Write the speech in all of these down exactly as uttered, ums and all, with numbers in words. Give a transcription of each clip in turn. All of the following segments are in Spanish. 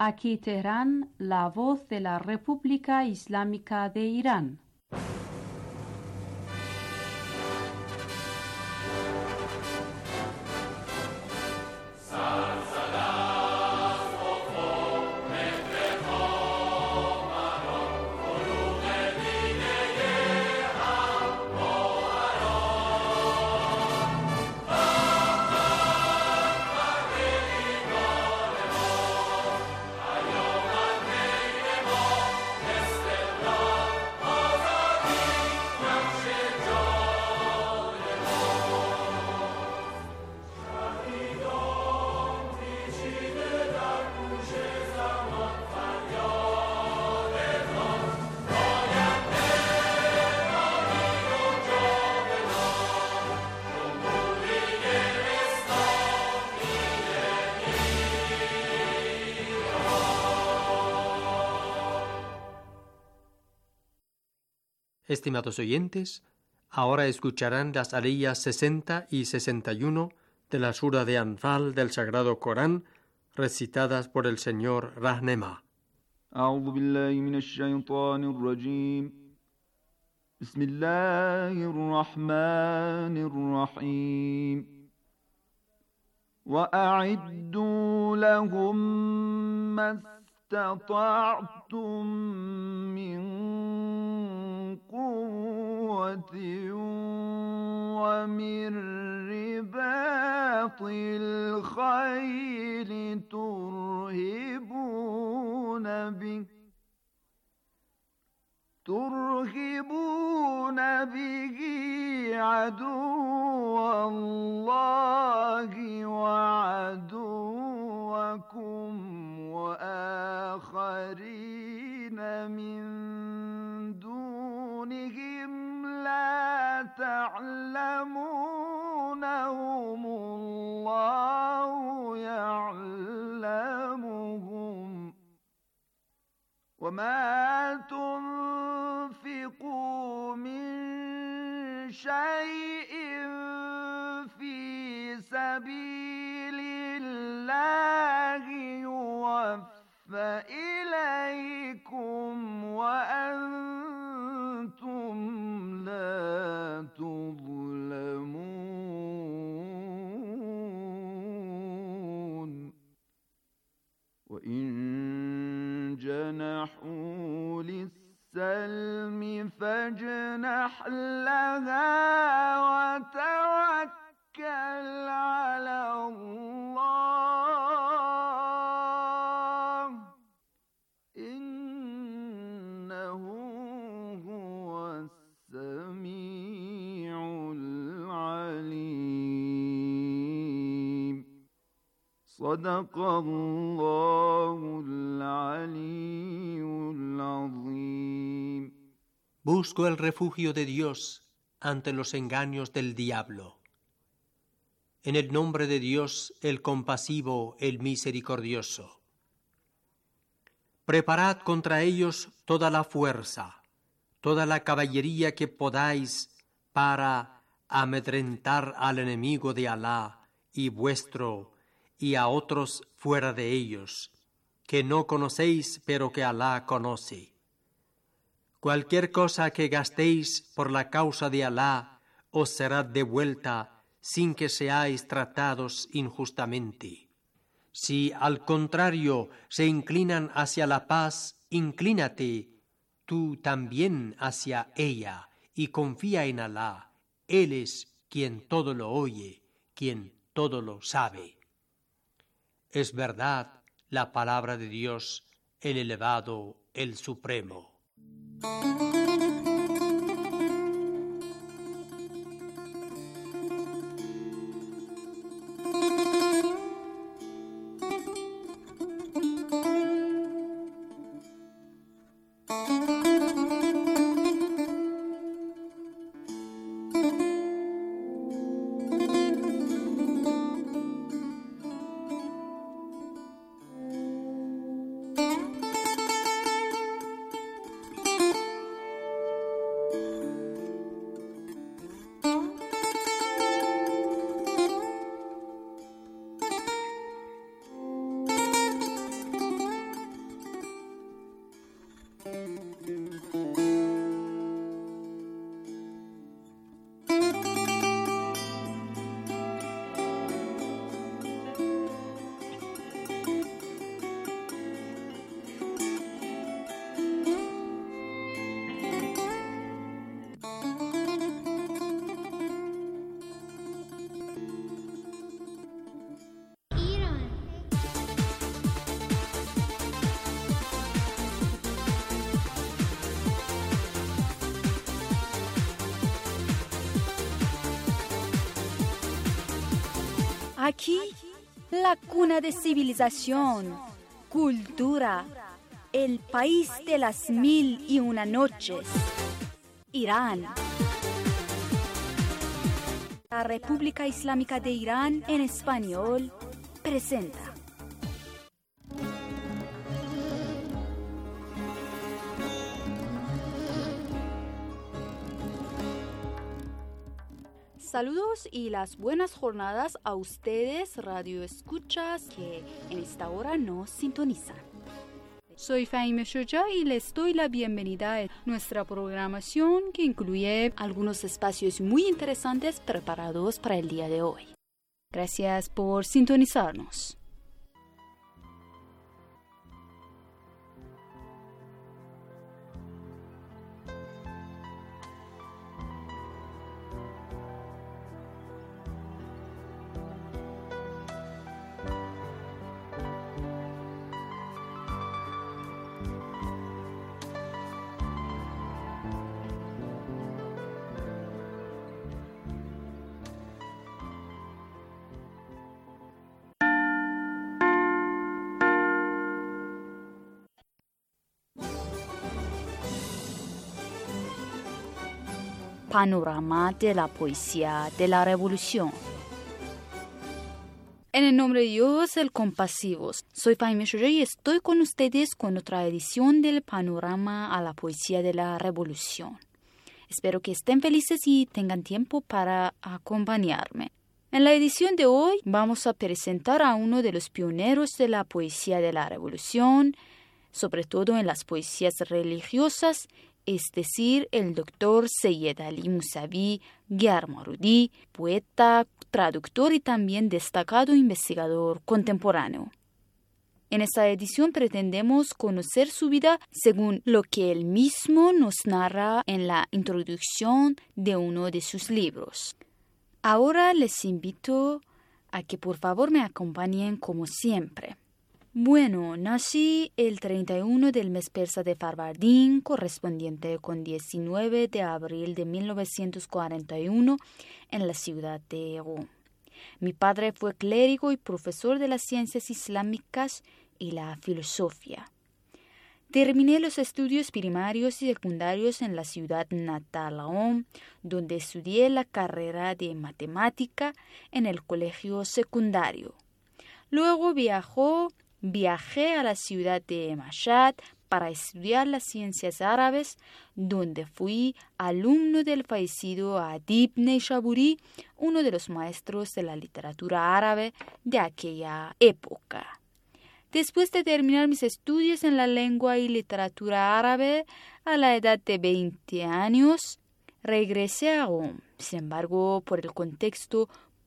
Aquí Teherán, la voz de la República Islámica de Irán. Estimados oyentes, ahora escucharán las aliyas sesenta y sesenta y uno de la sura de Anfal del Sagrado Corán, recitadas por el señor Rahnema. أعوذ بالله من الشيطان الرجيم بسم الله الرحمن الرحيم وأعدوا لهم ما استطعتم من قوة ومن رباط الخيل ترهبون به ترهبون به عدو الله وعدوكم وآخرين من دونهم لا تعلمونهم الله يعلمهم وما تنفقوا من شيء في سبيل الله يوفى إليكم وأنتم لا تظلمون وإن جنحوا للسلم فاجنح لها وتوكل على الله إنه هو السميع العليم صدق الله العلي العظيم. Busco el refugio de Dios ante los engaños del diablo. En el nombre de Dios, el compasivo, el misericordioso. Preparad contra ellos toda la fuerza, toda la caballería que podáis para amedrentar al enemigo de Alá y vuestro y a otros fuera de ellos, que no conocéis pero que Alá conoce. Cualquier cosa que gastéis por la causa de Alá os será devuelta sin que seáis tratados injustamente. Si al contrario se inclinan hacia la paz, inclínate tú también hacia ella y confía en Alá. Él es quien todo lo oye, quien todo lo sabe. Es verdad la palabra de Dios, el elevado, el supremo. Aquí, la cuna de civilización, cultura, el país de las mil y una noches, Irán. La República Islámica de Irán en español presenta. Saludos y las buenas jornadas a ustedes, radio escuchas, que en esta hora nos sintonizan. Soy Fahime Shoja y les doy la bienvenida a nuestra programación que incluye algunos espacios muy interesantes preparados para el día de hoy. Gracias por sintonizarnos. Panorama de la poesía de la revolución. En el nombre de Dios, el compasivo. Soy Fahime Shoja y estoy con ustedes con otra edición del Panorama a la poesía de la revolución. Espero que estén felices y tengan tiempo para acompañarme. En la edición de hoy vamos a presentar a uno de los pioneros de la poesía de la revolución, sobre todo en las poesías religiosas, es decir, el doctor Seyed Ali Musavi Gyarmarudi, poeta, traductor y también destacado investigador contemporáneo. En esta edición pretendemos conocer su vida según lo que él mismo nos narra en la introducción de uno de sus libros. Ahora les invito a que por favor me acompañen como siempre. Bueno, nací el treinta y uno del mes persa de Farvardin, correspondiente con diecinueve de abril de mil novecientos cuarenta y uno, en la ciudad de Qom. Mi padre fue clérigo y profesor de las ciencias islámicas y la filosofía. Terminé los estudios primarios y secundarios en la ciudad natal Qom, donde estudié la carrera de matemática en el colegio secundario. Luego viajó Viajé a la ciudad de Mashhad para estudiar las ciencias árabes, donde fui alumno del fallecido Adib Neishaburi, uno de los maestros de la literatura árabe de aquella época. Después de terminar mis estudios en la lengua y literatura árabe a la edad de veinte años, regresé a Qom. Sin embargo, por el contexto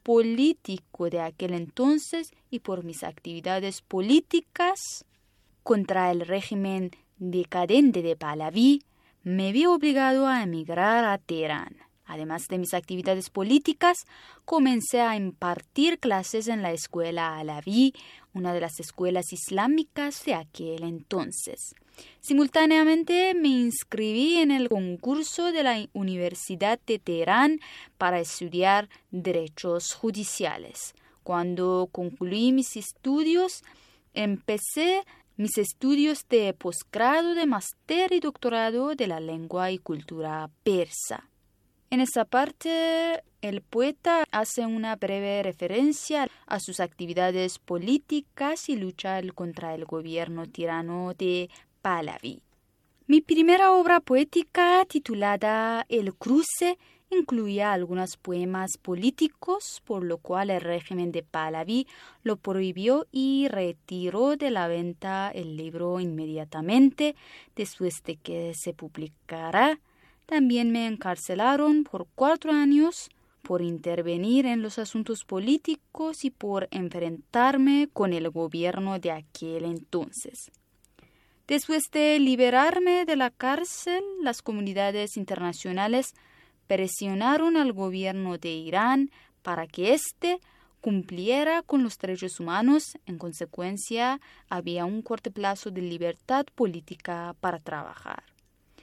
político de aquel entonces y por mis actividades políticas contra el régimen decadente de Pahlaví, me vi obligado a emigrar a Teherán. Además de mis actividades políticas, comencé a impartir clases en la escuela Alaví, una de las escuelas islámicas de aquel entonces. Simultáneamente me inscribí en el concurso de la Universidad de Teherán para estudiar derechos judiciales. Cuando concluí mis estudios, empecé mis estudios de posgrado, de máster y doctorado de la lengua y cultura persa. En esta parte, el poeta hace una breve referencia a sus actividades políticas y lucha contra el gobierno tirano de Pahlaví. Mi primera obra poética, titulada El Cruce, incluía algunos poemas políticos, por lo cual el régimen de Pahlaví lo prohibió y retiró de la venta el libro inmediatamente después de que se publicara. También me encarcelaron por cuatro años por intervenir en los asuntos políticos y por enfrentarme con el gobierno de aquel entonces. Después de liberarme de la cárcel, las comunidades internacionales presionaron al gobierno de Irán para que éste cumpliera con los derechos humanos. En consecuencia, había un corto plazo de libertad política para trabajar.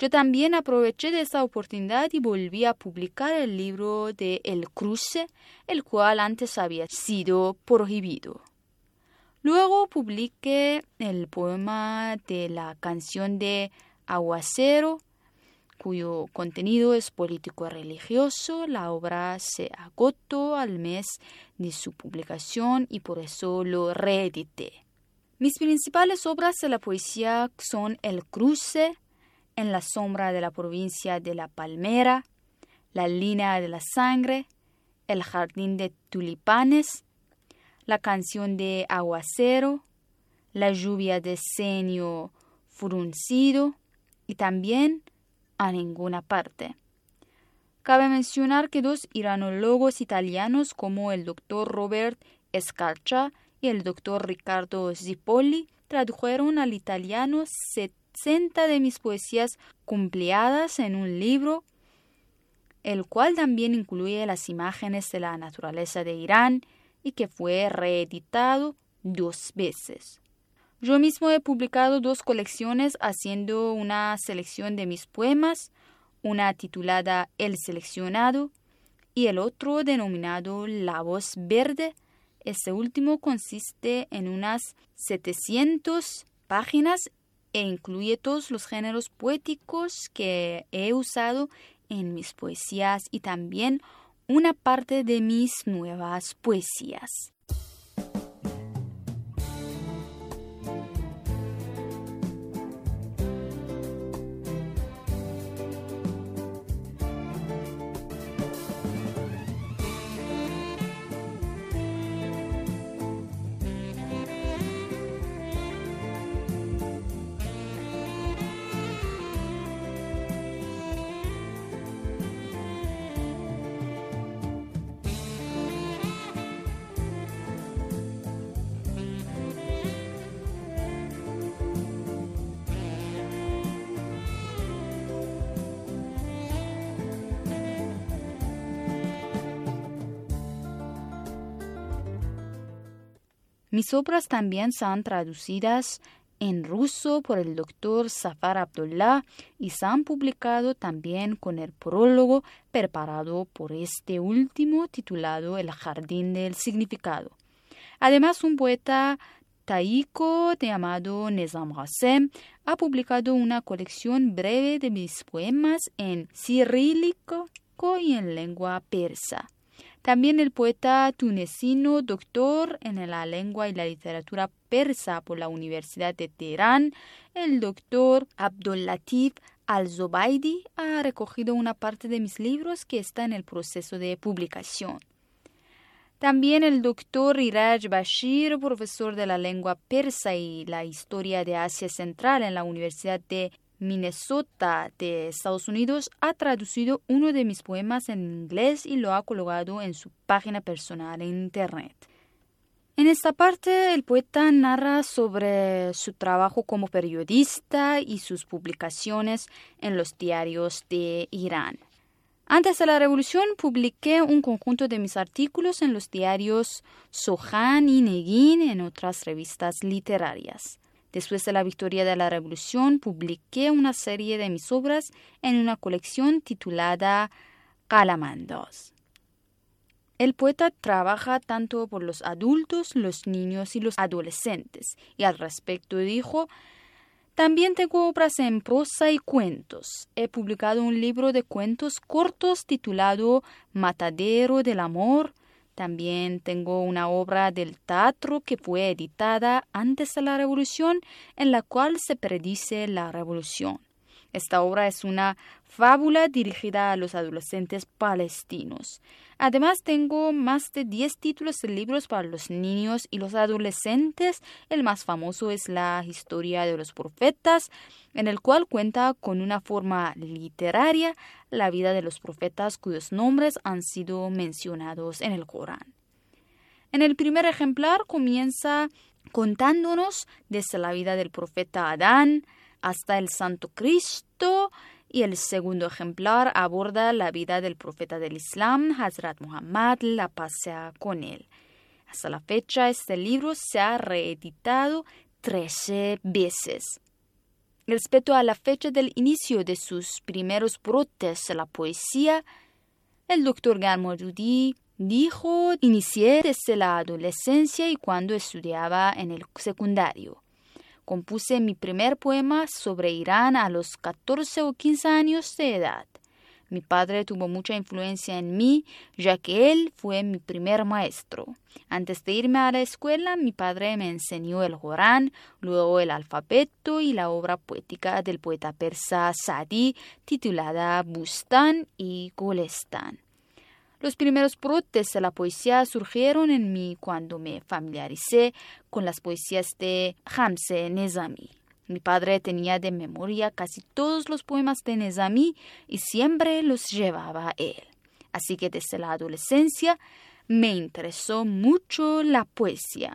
Yo también aproveché de esa oportunidad y volví a publicar el libro de El Cruce, el cual antes había sido prohibido. Luego publiqué el poema de la canción de Aguacero, cuyo contenido es político-religioso. La obra se agotó al mes de su publicación y por eso lo reedité. Mis principales obras de la poesía son El Cruce, En la sombra de la provincia de La Palmera, La línea de la sangre, El jardín de tulipanes, La canción de Aguacero, La lluvia de ceño fruncido y también A ninguna parte. Cabe mencionar que dos iranólogos italianos como el doctor Robert Scarcha y el doctor Riccardo Zipoli tradujeron al italiano sesenta de mis poesías compiladas en un libro, el cual también incluye las imágenes de la naturaleza de Irán y que fue reeditado dos veces. Yo mismo he publicado dos colecciones haciendo una selección de mis poemas, una titulada El Seleccionado y el otro denominado La Voz Verde. Este último consiste en unas setecientas páginas e incluye todos los géneros poéticos que he usado en mis poesías y también una parte de mis nuevas poesías. Mis obras también son traducidas en ruso por el doctor Zafar Abdullah y se han publicado también con el prólogo preparado por este último titulado El Jardín del Significado. Además, un poeta taíco llamado Nizam Ghasem ha publicado una colección breve de mis poemas en cirílico y en lengua persa. También el poeta tunecino, doctor en la lengua y la literatura persa por la Universidad de Teherán, el doctor Abdul-Latif Al-Zobaidi, ha recogido una parte de mis libros que está en el proceso de publicación. También el doctor Iraj Bashir, profesor de la lengua persa y la historia de Asia Central en la Universidad de Minnesota de Estados Unidos, ha traducido uno de mis poemas en inglés y lo ha colgado en su página personal en Internet. En esta parte, el poeta narra sobre su trabajo como periodista y sus publicaciones en los diarios de Irán. Antes de la revolución, publiqué un conjunto de mis artículos en los diarios Sohan y Negin, en otras revistas literarias. Después de la victoria de la revolución, publiqué una serie de mis obras en una colección titulada Calamandos. El poeta trabaja tanto por los adultos, los niños y los adolescentes, y al respecto dijo: también tengo obras en prosa y cuentos. He publicado un libro de cuentos cortos titulado Matadero del Amor. También tengo una obra del teatro que fue editada antes de la revolución, en la cual se predice la revolución. Esta obra es una fábula dirigida a los adolescentes palestinos. Además, tengo más de diez títulos de libros para los niños y los adolescentes. El más famoso es La historia de los profetas, en el cual cuenta con una forma literaria la vida de los profetas cuyos nombres han sido mencionados en el Corán. En el primer ejemplar comienza contándonos desde la vida del profeta Adán hasta el Santo Cristo, y el segundo ejemplar aborda la vida del profeta del Islam, Hazrat Muhammad, la paz sea con él. Hasta la fecha, este libro se ha reeditado trece veces. Respecto a la fecha del inicio de sus primeros brotes de la poesía, el doctor Garmod-Oddí dijo: inicié desde la adolescencia y cuando estudiaba en el secundario. Compuse mi primer poema sobre Irán a los catorce o quince años de edad. Mi padre tuvo mucha influencia en mí, ya que él fue mi primer maestro. Antes de irme a la escuela, mi padre me enseñó el Corán, luego el alfabeto y la obra poética del poeta persa Sa'dí, titulada Bustán y Golestán. Los primeros brotes de la poesía surgieron en mí cuando me familiaricé con las poesías de Hamze Nezami. Mi padre tenía de memoria casi todos los poemas de Nezami y siempre los llevaba a él. Así que desde la adolescencia me interesó mucho la poesía.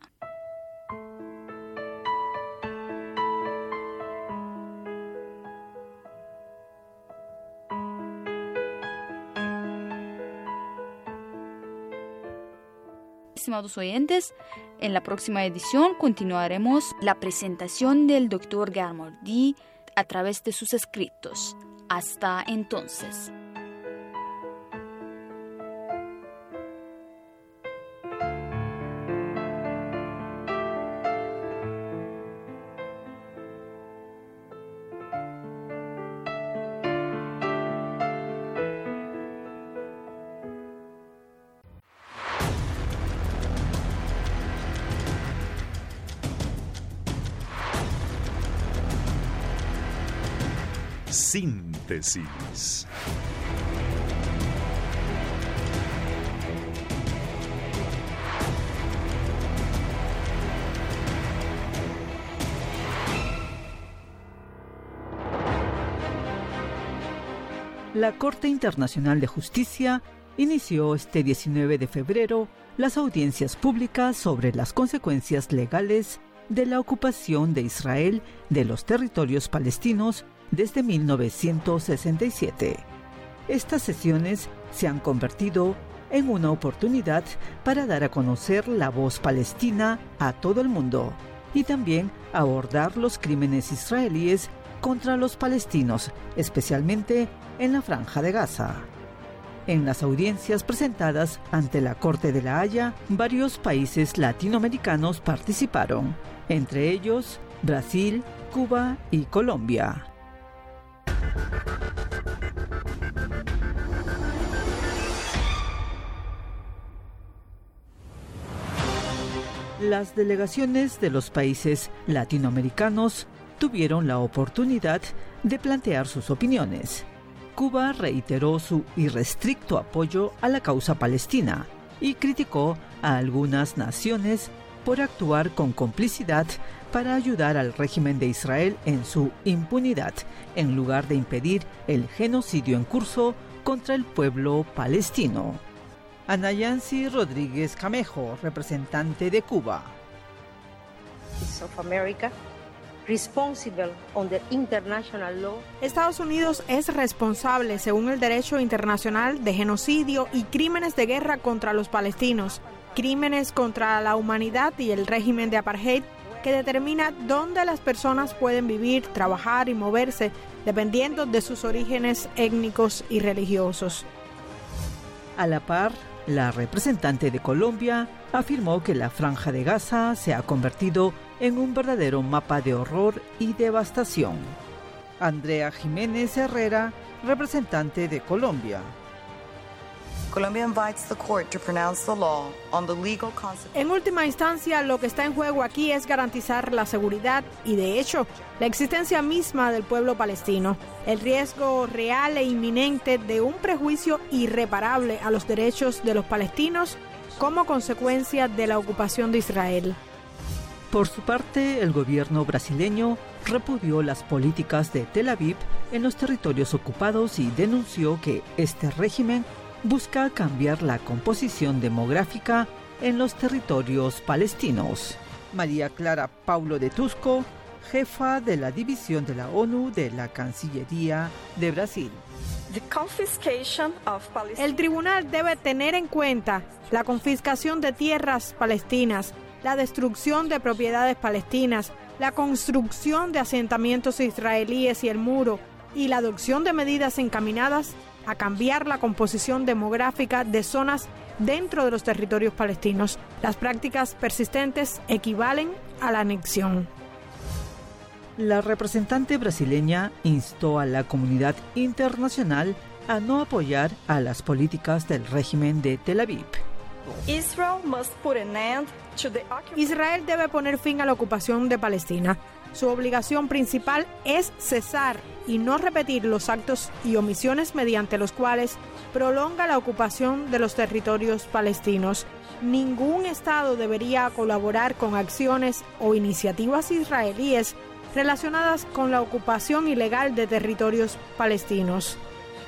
Estimados oyentes, en la próxima edición continuaremos la presentación del doctor Garmod-Oddí a través de sus escritos. Hasta entonces. Síntesis. La Corte Internacional de Justicia inició este diecinueve de febrero las audiencias públicas sobre las consecuencias legales de la ocupación de Israel de los territorios palestinos desde mil novecientos sesenta y siete. Estas sesiones se han convertido en una oportunidad para dar a conocer la voz palestina a todo el mundo y también abordar los crímenes israelíes contra los palestinos, especialmente en la Franja de Gaza. En las audiencias presentadas ante la Corte de La Haya, varios países latinoamericanos participaron, entre ellos Brasil, Cuba y Colombia. Las delegaciones de los países latinoamericanos tuvieron la oportunidad de plantear sus opiniones. Cuba reiteró su irrestricto apoyo a la causa palestina y criticó a algunas naciones por actuar con complicidad para ayudar al régimen de Israel en su impunidad, en lugar de impedir el genocidio en curso contra el pueblo palestino. Ana Yancy Rodríguez Camejo, representante de Cuba. Estados Unidos es responsable, según el derecho internacional, de genocidio y crímenes de guerra contra los palestinos, crímenes contra la humanidad y el régimen de apartheid, que determina dónde las personas pueden vivir, trabajar y moverse, dependiendo de sus orígenes étnicos y religiosos. A la par, la representante de Colombia afirmó que la Franja de Gaza se ha convertido en un verdadero mapa de horror y devastación. Andrea Jiménez Herrera, representante de Colombia. En última instancia, lo que está en juego aquí es garantizar la seguridad y, de hecho, la existencia misma del pueblo palestino. El riesgo real e inminente de un prejuicio irreparable a los derechos de los palestinos como consecuencia de la ocupación de Israel. Por su parte, el gobierno brasileño repudió las políticas de Tel Aviv en los territorios ocupados y denunció que este régimen busca cambiar la composición demográfica en los territorios palestinos. María Clara Paulo de Tusco, jefa de la División de la ONU de la Cancillería de Brasil. El tribunal debe tener en cuenta la confiscación de tierras palestinas, la destrucción de propiedades palestinas, La construcción de asentamientos israelíes y el muro y la adopción de medidas encaminadas a cambiar la composición demográfica de zonas dentro de los territorios palestinos. Las prácticas persistentes equivalen a la anexión. La representante brasileña instó a la comunidad internacional a no apoyar a las políticas del régimen de Tel Aviv. Israel debe poner fin a la ocupación de Palestina. Su obligación principal es cesar y no repetir los actos y omisiones mediante los cuales prolonga la ocupación de los territorios palestinos. Ningún Estado debería colaborar con acciones o iniciativas israelíes relacionadas con la ocupación ilegal de territorios palestinos.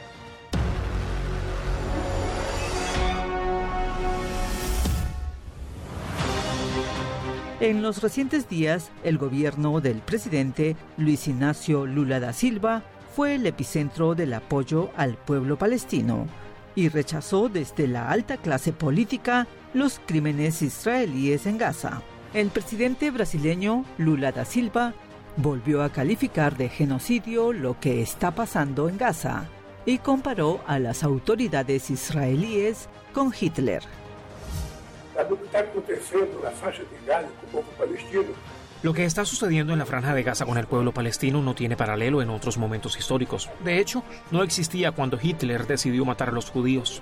En los recientes días, el gobierno del presidente Luis Ignacio Lula da Silva fue el epicentro del apoyo al pueblo palestino y rechazó desde la alta clase política los crímenes israelíes en Gaza. El presidente brasileño Lula da Silva volvió a calificar de genocidio lo que está pasando en Gaza y comparó a las autoridades israelíes con Hitler. Lo que está sucediendo en la Franja de Gaza con el pueblo palestino no tiene paralelo en otros momentos históricos. De hecho, no existía cuando Hitler decidió matar a los judíos.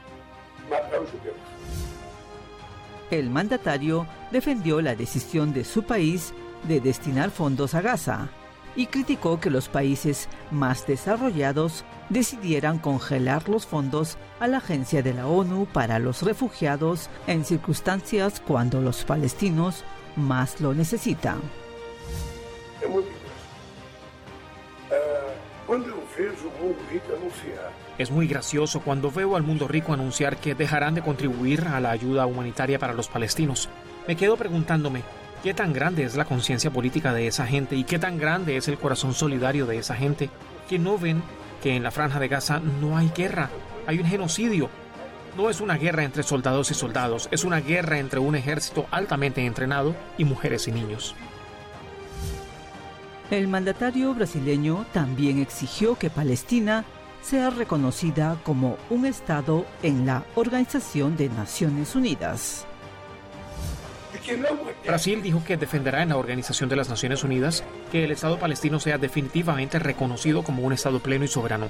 El mandatario defendió la decisión de su país de destinar fondos a Gaza y criticó que los países más desarrollados decidieran congelar los fondos a la Agencia de la ONU para los Refugiados en circunstancias cuando los palestinos más lo necesitan. Es muy gracioso cuando veo al mundo rico anunciar que dejarán de contribuir a la ayuda humanitaria para los palestinos. Me quedo preguntándome, ¿qué tan grande es la conciencia política de esa gente y qué tan grande es el corazón solidario de esa gente que no ven que en la Franja de Gaza no hay guerra, hay un genocidio? No es una guerra entre soldados y soldados, es una guerra entre un ejército altamente entrenado y mujeres y niños. El mandatario brasileño también exigió que Palestina sea reconocida como un Estado en la Organización de Naciones Unidas. Brasil dijo que defenderá en la Organización de las Naciones Unidas que el Estado palestino sea definitivamente reconocido como un Estado pleno y soberano.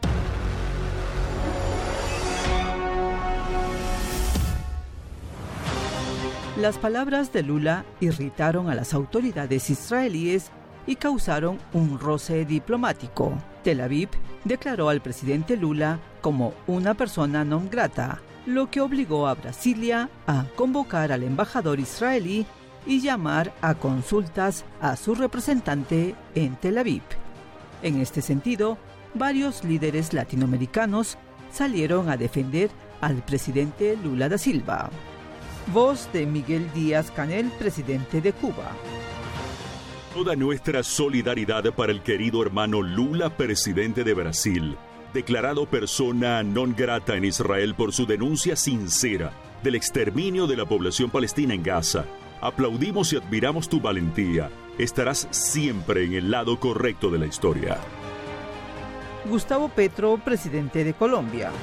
Las palabras de Lula irritaron a las autoridades israelíes y causaron un roce diplomático. Tel Aviv declaró al presidente Lula como una persona non grata, lo que obligó a Brasilia a convocar al embajador israelí y llamar a consultas a su representante en Tel Aviv. En este sentido, varios líderes latinoamericanos salieron a defender al presidente Lula da Silva. Voz de Miguel Díaz-Canel, presidente de Cuba. Toda nuestra solidaridad para el querido hermano Lula, presidente de Brasil, declarado persona non grata en Israel por su denuncia sincera del exterminio de la población palestina en Gaza. Aplaudimos y admiramos tu valentía. Estarás siempre en el lado correcto de la historia. Gustavo Petro, presidente de Colombia.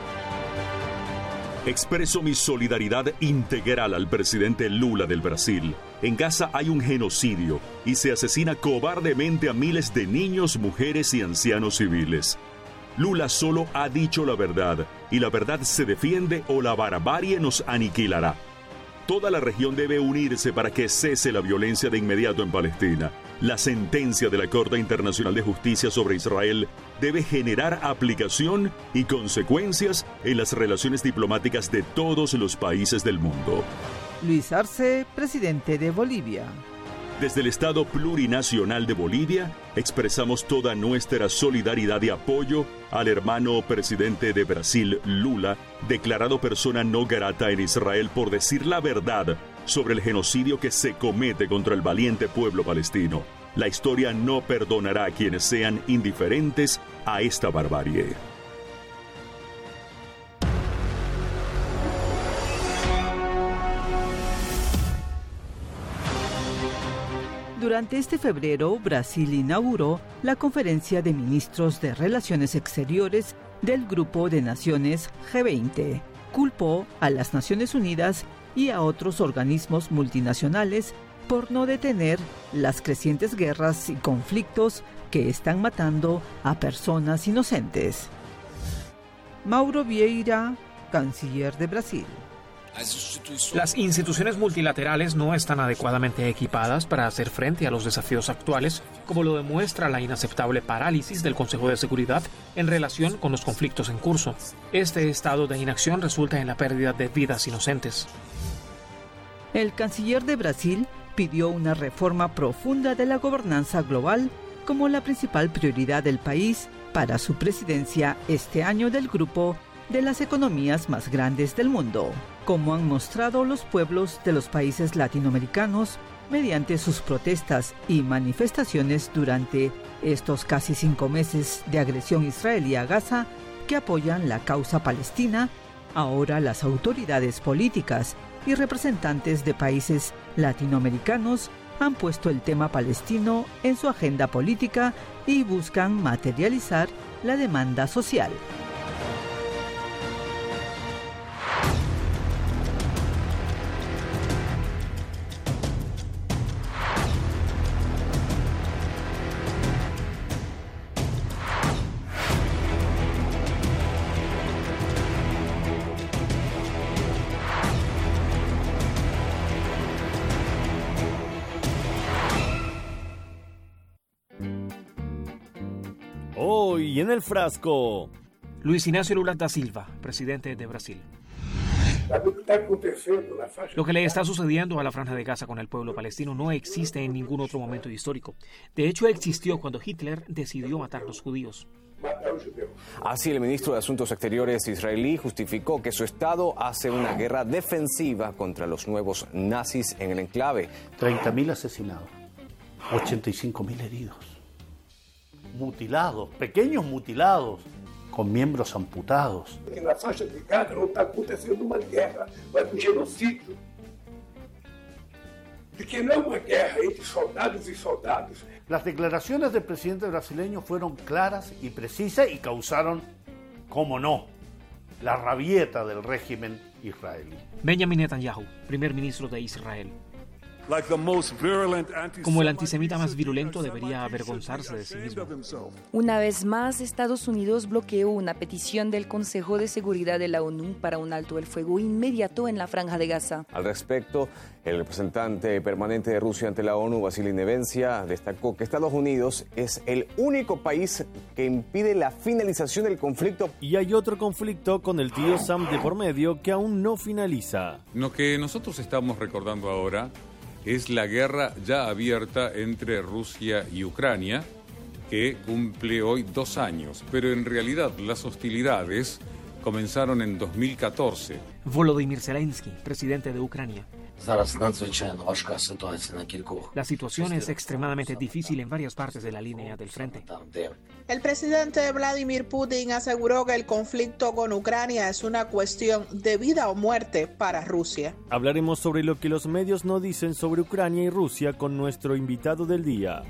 Expreso mi solidaridad integral al presidente Lula del Brasil. En Gaza hay un genocidio y se asesina cobardemente a miles de niños, mujeres y ancianos civiles. Lula solo ha dicho la verdad, y la verdad se defiende o la barbarie nos aniquilará. Toda la región debe unirse para que cese la violencia de inmediato en Palestina. La sentencia de la Corte Internacional de Justicia sobre Israel debe generar aplicación y consecuencias en las relaciones diplomáticas de todos los países del mundo. Luis Arce, presidente de Bolivia. Desde el Estado Plurinacional de Bolivia, expresamos toda nuestra solidaridad y apoyo al hermano presidente de Brasil, Lula, declarado persona no grata en Israel por decir la verdad sobre el genocidio que se comete contra el valiente pueblo palestino. La historia no perdonará a quienes sean indiferentes a esta barbarie. Durante este febrero, Brasil inauguró la Conferencia de Ministros de Relaciones Exteriores del Grupo de Naciones G veinte. Culpó a las Naciones Unidas y a otros organismos multinacionales por no detener las crecientes guerras y conflictos que están matando a personas inocentes. Mauro Vieira, canciller de Brasil. Las instituciones multilaterales no están adecuadamente equipadas para hacer frente a los desafíos actuales, como lo demuestra la inaceptable parálisis del Consejo de Seguridad en relación con los conflictos en curso. Este estado de inacción resulta en la pérdida de vidas inocentes. El canciller de Brasil pidió una reforma profunda de la gobernanza global como la principal prioridad del país para su presidencia este año del grupo de las economías más grandes del mundo, como han mostrado los pueblos de los países latinoamericanos mediante sus protestas y manifestaciones durante estos casi cinco meses de agresión israelí a Gaza que apoyan la causa palestina. Ahora las autoridades políticas y representantes de países latinoamericanos han puesto el tema palestino en su agenda política y buscan materializar la demanda social. Hoy en el frasco. Luis Inácio Lula da Silva, presidente de Brasil. Lo que le está sucediendo a la Franja de Gaza con el pueblo palestino no existe en ningún otro momento histórico. De hecho, existió cuando Hitler decidió matar a los judíos. Así, el ministro de Asuntos Exteriores israelí justificó que su Estado hace una guerra defensiva contra los nuevos nazis en el enclave. treinta mil asesinados, ochenta y cinco mil heridos, mutilados, pequeños mutilados, con miembros amputados. En la faixa de Gaza no está aconteciendo una guerra, es un genocidio. De que no es una guerra entre soldados y soldados. Las declaraciones del presidente brasileño fueron claras y precisas y causaron, cómo no, la rabieta del régimen israelí. Benjamin Netanyahu, primer ministro de Israel. Como el antisemita más virulento, debería avergonzarse de sí mismo. Una vez más, Estados Unidos bloqueó una petición del Consejo de Seguridad de la ONU para un alto el fuego inmediato en la Franja de Gaza. Al respecto, el representante permanente de Rusia ante la ONU, Vasily Nevencia, destacó que Estados Unidos es el único país que impide la finalización del conflicto. Y hay otro conflicto con el tío Sam de por medio que aún no finaliza. Lo que nosotros estamos recordando ahora es la guerra ya abierta entre Rusia y Ucrania, que cumple hoy dos años, pero en realidad las hostilidades comenzaron en dos mil catorce. Volodymyr Zelensky, presidente de Ucrania. La situación es extremadamente difícil en varias partes de la línea del frente. El presidente Vladimir Putin aseguró que el conflicto con Ucrania es una cuestión de vida o muerte para Rusia. Hablaremos sobre lo que los medios no dicen sobre Ucrania y Rusia con nuestro invitado del día.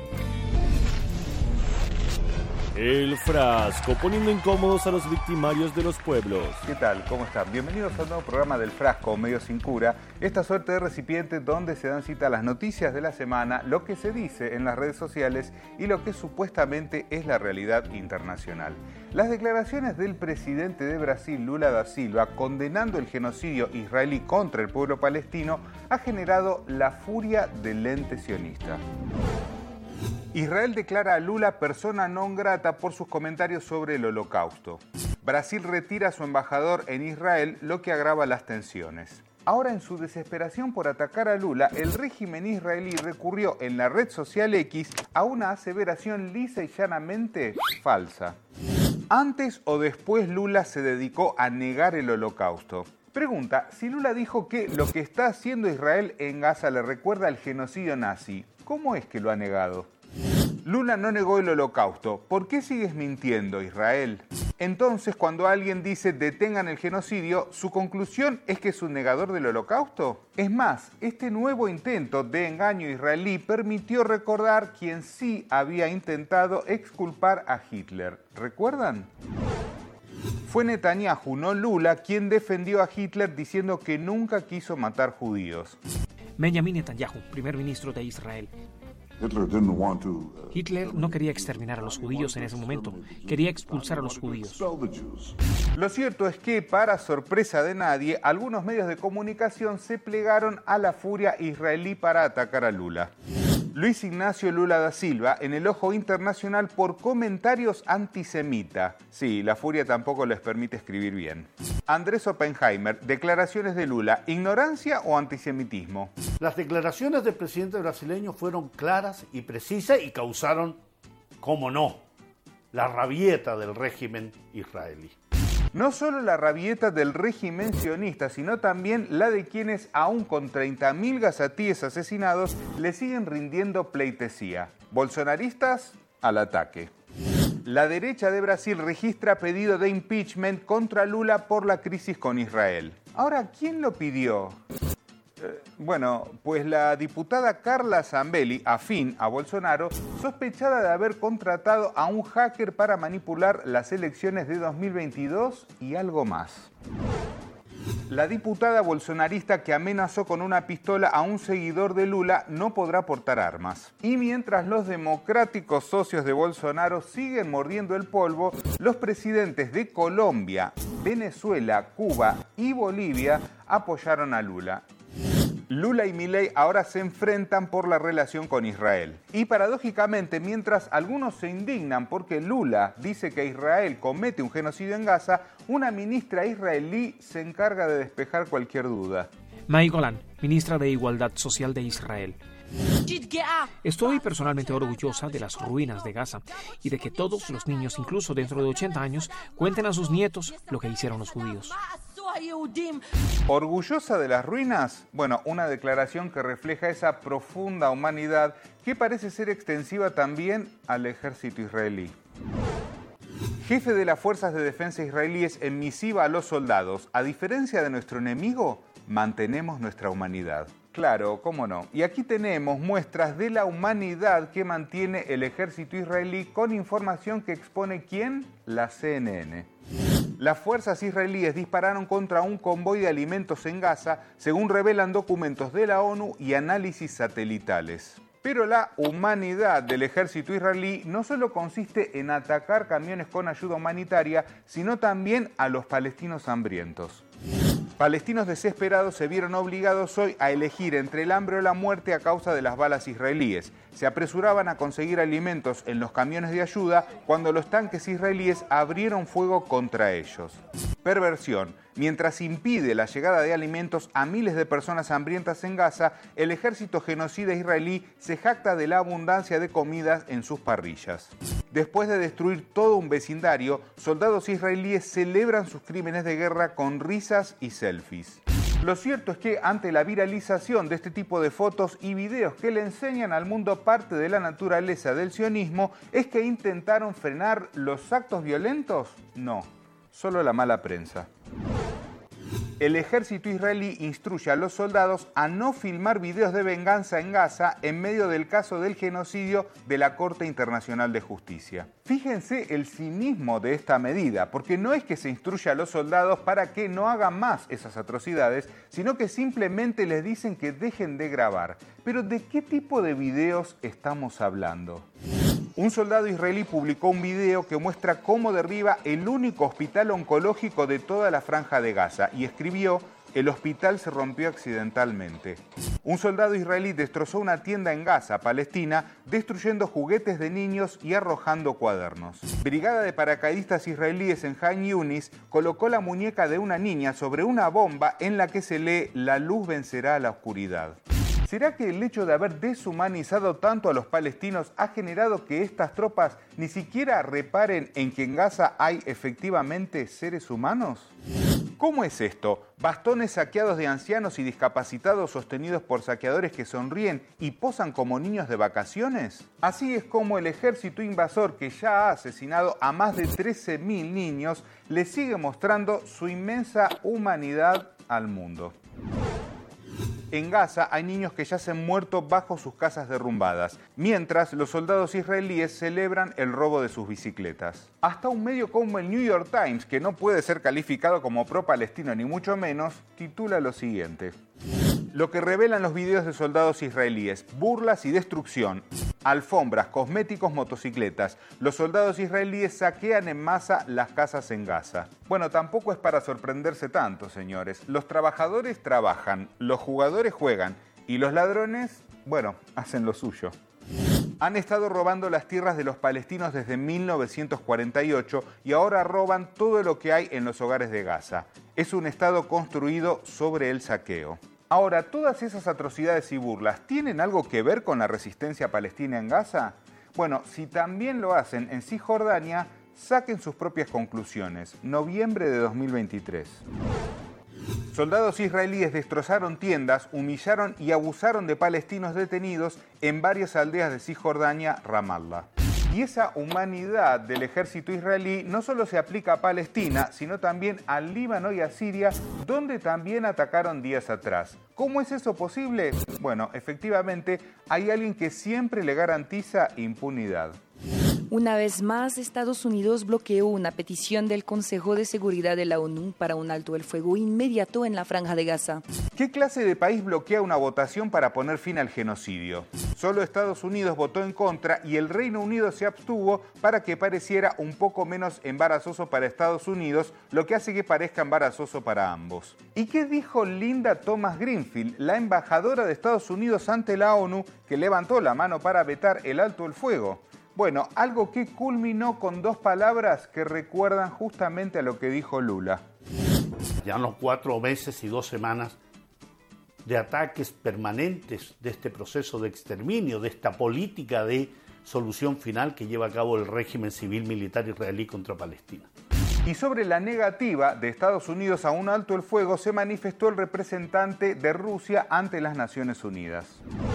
El Frasco, poniendo incómodos a los victimarios de los pueblos. ¿Qué tal? ¿Cómo están? Bienvenidos a un nuevo programa del Frasco, Medio Sin Cura. Esta suerte de recipiente donde se dan cita las noticias de la semana, lo que se dice en las redes sociales y lo que supuestamente es la realidad internacional. Las declaraciones del presidente de Brasil, Lula da Silva, condenando el genocidio israelí contra el pueblo palestino, ha generado la furia del ente sionista. Israel declara a Lula persona non grata por sus comentarios sobre el Holocausto. Brasil retira a su embajador en Israel, lo que agrava las tensiones. Ahora, en su desesperación por atacar a Lula, el régimen israelí recurrió en la red social X a una aseveración lisa y llanamente falsa. Antes o después Lula se dedicó a negar el Holocausto. Pregunta, si Lula dijo que lo que está haciendo Israel en Gaza le recuerda al genocidio nazi, ¿cómo es que lo ha negado? Lula no negó el holocausto. ¿Por qué sigues mintiendo, Israel? Entonces, cuando alguien dice detengan el genocidio, ¿su conclusión es que es un negador del holocausto? Es más, este nuevo intento de engaño israelí permitió recordar quien sí había intentado exculpar a Hitler. ¿Recuerdan? Fue Netanyahu, no Lula, quien defendió a Hitler diciendo que nunca quiso matar judíos. Benjamin Netanyahu, primer ministro de Israel. Hitler no quería exterminar a los judíos en ese momento, quería expulsar a los judíos. Lo cierto es que, para sorpresa de nadie, algunos medios de comunicación se plegaron a la furia israelí para atacar a Lula. Luis Ignacio Lula da Silva en el ojo internacional por comentarios antisemita. Sí, la furia tampoco les permite escribir bien. Andrés Oppenheimer, declaraciones de Lula, ¿ignorancia o antisemitismo? Las declaraciones del presidente brasileño fueron claras y precisas y causaron, cómo no, la rabieta del régimen israelí. No solo la rabieta del régimen sionista, sino también la de quienes, aún con treinta mil gazatíes asesinados, le siguen rindiendo pleitesía. Bolsonaristas, al ataque. La derecha de Brasil registra pedido de impeachment contra Lula por la crisis con Israel. Ahora, ¿quién lo pidió? Eh, bueno, pues la diputada Carla Zambelli, afín a Bolsonaro, sospechada de haber contratado a un hacker para manipular las elecciones de dos mil veintidós y algo más. La diputada bolsonarista que amenazó con una pistola a un seguidor de Lula no podrá portar armas. Y mientras los democráticos socios de Bolsonaro siguen mordiendo el polvo, los presidentes de Colombia, Venezuela, Cuba y Bolivia apoyaron a Lula. Lula y Milei ahora se enfrentan por la relación con Israel. Y paradójicamente, mientras algunos se indignan porque Lula dice que Israel comete un genocidio en Gaza, una ministra israelí se encarga de despejar cualquier duda. Mai Golan, ministra de Igualdad Social de Israel. Estoy personalmente orgullosa de las ruinas de Gaza y de que todos los niños, incluso dentro de ochenta años, cuenten a sus nietos lo que hicieron los judíos. ¿Orgullosa de las ruinas? Bueno, una declaración que refleja esa profunda humanidad que parece ser extensiva también al ejército israelí. Jefe de las fuerzas de defensa israelíes en misiva a los soldados: a diferencia de nuestro enemigo, mantenemos nuestra humanidad. Claro, cómo no. Y aquí tenemos muestras de la humanidad que mantiene el ejército israelí con información que expone ¿quién? La C N N. Las fuerzas israelíes dispararon contra un convoy de alimentos en Gaza, según revelan documentos de la ONU y análisis satelitales. Pero la humanidad del ejército israelí no solo consiste en atacar camiones con ayuda humanitaria, sino también a los palestinos hambrientos. Palestinos desesperados se vieron obligados hoy a elegir entre el hambre o la muerte a causa de las balas israelíes. Se apresuraban a conseguir alimentos en los camiones de ayuda cuando los tanques israelíes abrieron fuego contra ellos. Perversión. Mientras impide la llegada de alimentos a miles de personas hambrientas en Gaza, el ejército genocida israelí se jacta de la abundancia de comidas en sus parrillas. Después de destruir todo un vecindario, soldados israelíes celebran sus crímenes de guerra con risas y selfies. Lo cierto es que ante la viralización de este tipo de fotos y videos que le enseñan al mundo parte de la naturaleza del sionismo, ¿es que intentaron frenar los actos violentos? No, solo la mala prensa. El ejército israelí instruye a los soldados a no filmar videos de venganza en Gaza en medio del caso del genocidio de la Corte Internacional de Justicia. Fíjense el cinismo de esta medida, porque no es que se instruya a los soldados para que no hagan más esas atrocidades, sino que simplemente les dicen que dejen de grabar. Pero ¿de qué tipo de videos estamos hablando? Un soldado israelí publicó un video que muestra cómo derriba el único hospital oncológico de toda la franja de Gaza y escribió: el hospital se rompió accidentalmente. Un soldado israelí destrozó una tienda en Gaza, Palestina, destruyendo juguetes de niños y arrojando cuadernos. Brigada de paracaidistas israelíes en Han Yunis colocó la muñeca de una niña sobre una bomba en la que se lee: la luz vencerá a la oscuridad. ¿Será que el hecho de haber deshumanizado tanto a los palestinos ha generado que estas tropas ni siquiera reparen en que en Gaza hay efectivamente seres humanos? ¿Cómo es esto? ¿Bastones saqueados de ancianos y discapacitados sostenidos por saqueadores que sonríen y posan como niños de vacaciones? Así es como el ejército invasor, que ya ha asesinado a más de trece mil niños, le sigue mostrando su inmensa humanidad al mundo. En Gaza hay niños que yacen muertos bajo sus casas derrumbadas, mientras los soldados israelíes celebran el robo de sus bicicletas. Hasta un medio como el New York Times, que no puede ser calificado como pro-palestino ni mucho menos, titula lo siguiente: lo que revelan los videos de soldados israelíes: burlas y destrucción, alfombras, cosméticos, motocicletas. Los soldados israelíes saquean en masa las casas en Gaza. Bueno, tampoco es para sorprenderse tanto, señores. Los trabajadores trabajan, los jugadores juegan y los ladrones, bueno, hacen lo suyo. Han estado robando las tierras de los palestinos desde mil novecientos cuarenta y ocho y ahora roban todo lo que hay en los hogares de Gaza. Es un estado construido sobre el saqueo. Ahora, ¿todas esas atrocidades y burlas tienen algo que ver con la resistencia palestina en Gaza? Bueno, si también lo hacen en Cisjordania, saquen sus propias conclusiones. Noviembre de dos mil veintitrés. Soldados israelíes destrozaron tiendas, humillaron y abusaron de palestinos detenidos en varias aldeas de Cisjordania, Ramallah. Y esa humanidad del ejército israelí no solo se aplica a Palestina, sino también al Líbano y a Siria, donde también atacaron días atrás. ¿Cómo es eso posible? Bueno, efectivamente, hay alguien que siempre le garantiza impunidad. Una vez más, Estados Unidos bloqueó una petición del Consejo de Seguridad de la ONU para un alto el fuego inmediato en la Franja de Gaza. ¿Qué clase de país bloquea una votación para poner fin al genocidio? Solo Estados Unidos votó en contra y el Reino Unido se abstuvo para que pareciera un poco menos embarazoso para Estados Unidos, lo que hace que parezca embarazoso para ambos. ¿Y qué dijo Linda Thomas Greenfield, la embajadora de Estados Unidos ante la ONU, que levantó la mano para vetar el alto el fuego? Bueno, algo que culminó con dos palabras que recuerdan justamente a lo que dijo Lula. Ya los cuatro meses y dos semanas de ataques permanentes de este proceso de exterminio, de esta política de solución final que lleva a cabo el régimen civil militar israelí contra Palestina. Y sobre la negativa de Estados Unidos a un alto el fuego se manifestó el representante de Rusia ante las Naciones Unidas.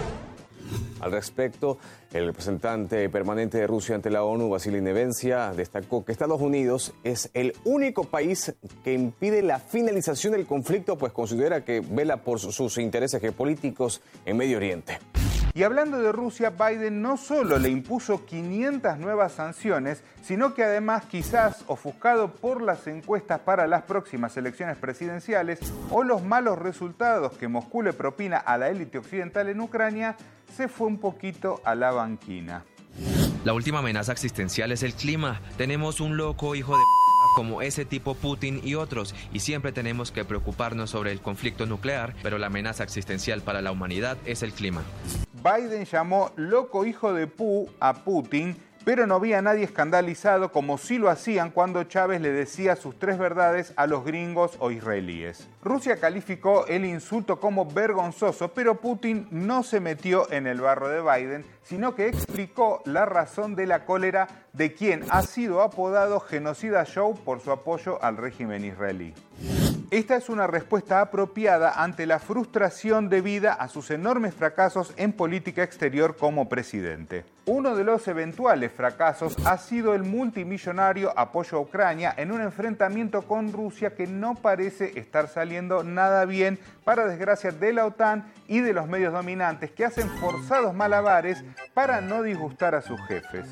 Al respecto, el representante permanente de Rusia ante la ONU, Vasily Nevencia, destacó que Estados Unidos es el único país que impide la finalización del conflicto, pues considera que vela por sus intereses geopolíticos en Medio Oriente. Y hablando de Rusia, Biden no solo le impuso quinientas nuevas sanciones, sino que además, quizás ofuscado por las encuestas para las próximas elecciones presidenciales o los malos resultados que Moscú le propina a la élite occidental en Ucrania, se fue un poquito a la banquina. La última amenaza existencial es el clima. Tenemos un loco hijo de p*** como ese tipo Putin y otros, y siempre tenemos que preocuparnos sobre el conflicto nuclear, pero la amenaza existencial para la humanidad es el clima. Biden llamó loco hijo de Pu a Putin, pero no había nadie escandalizado como sí lo hacían cuando Chávez le decía sus tres verdades a los gringos o israelíes. Rusia calificó el insulto como vergonzoso, pero Putin no se metió en el barro de Biden, sino que explicó la razón de la cólera de quien ha sido apodado Genocida Joe por su apoyo al régimen israelí. Esta es una respuesta apropiada ante la frustración debida a sus enormes fracasos en política exterior como presidente. Uno de los eventuales fracasos ha sido el multimillonario apoyo a Ucrania en un enfrentamiento con Rusia que no parece estar saliendo nada bien, para desgracia de la OTAN y de los medios dominantes que hacen forzados malabares para no disgustar a sus jefes.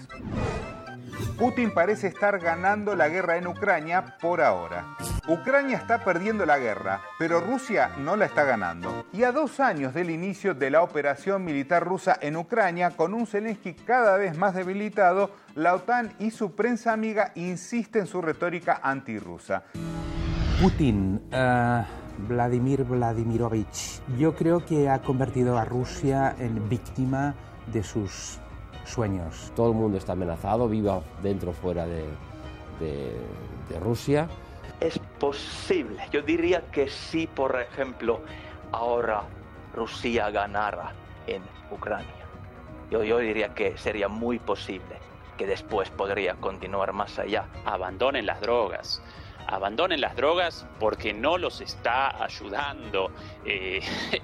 Putin parece estar ganando la guerra en Ucrania por ahora. Ucrania está perdiendo la guerra, pero Rusia no la está ganando. Y a dos años del inicio de la operación militar rusa en Ucrania, con un Zelensky cada vez más debilitado, la OTAN y su prensa amiga insisten en su retórica antirrusa. Putin, uh, Vladimir Vladimirovich, yo creo que ha convertido a Rusia en víctima de sus sueños. Todo el mundo está amenazado, viva dentro o fuera de, de, de Rusia. Es posible, yo diría que si, por ejemplo, ahora Rusia ganara en Ucrania, yo, yo diría que sería muy posible que después podría continuar más allá. Abandonen las drogas, abandonen las drogas porque no los está ayudando eh,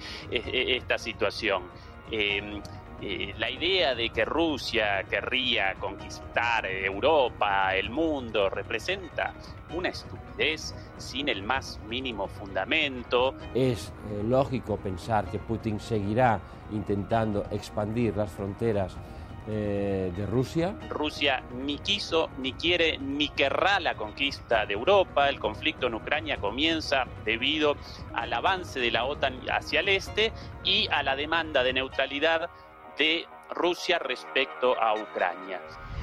esta situación. Eh, eh, la idea de que Rusia querría conquistar Europa, el mundo, representa una estupidez sin el más mínimo fundamento. Es eh, lógico pensar que Putin seguirá intentando expandir las fronteras eh, de Rusia. Rusia ni quiso, ni quiere, ni querrá la conquista de Europa. El conflicto en Ucrania comienza debido al avance de la OTAN hacia el este y a la demanda de neutralidad de Rusia respecto a Ucrania.